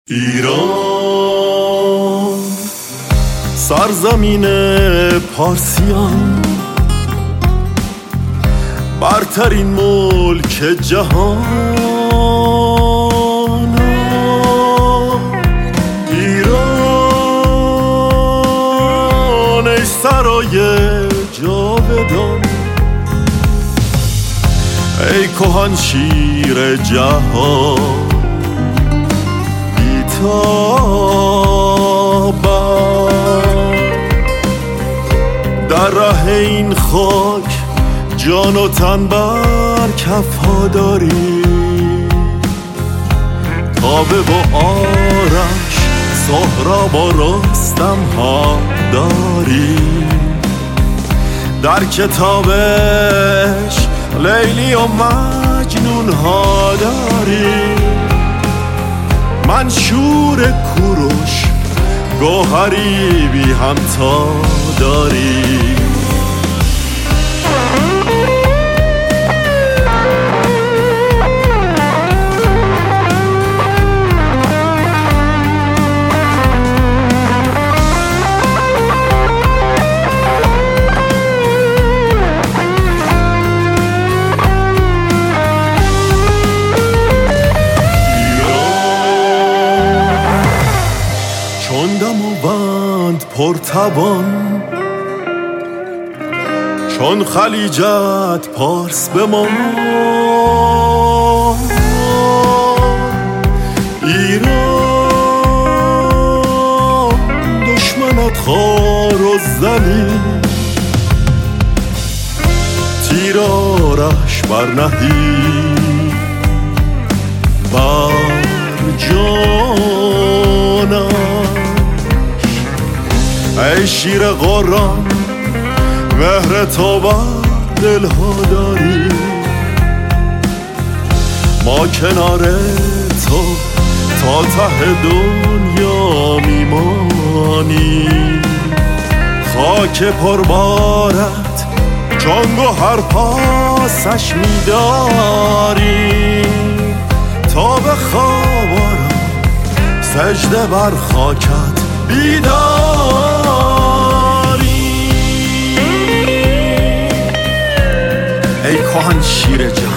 ایران سرزمین پارسیان، برترین ملک جهان. ایران ای سرای جاودان، ای کهن شیر جهان. در ره این خاک جان و تن بر کفها داری، تابه و آرش سهراب و رستم ها داری. در کتابش لیلی و مجنون ها داری. منشور کوروش گوهری بی همتا داری. چون دماوند پرتوان، چون خلیجت پارس بمان. ایران دشمنت خوار و ذلیل، تیرارش برنهی بر جانم. ای شیر قرآن مهر تو بر دلها داری. ما کنار تو تا ته دنیا میمانی. خاک پربارت چون گوهر پاسش میداری. تا به خواب آرم سجده بر خاکت بیداری. ای کهن شیر جهان،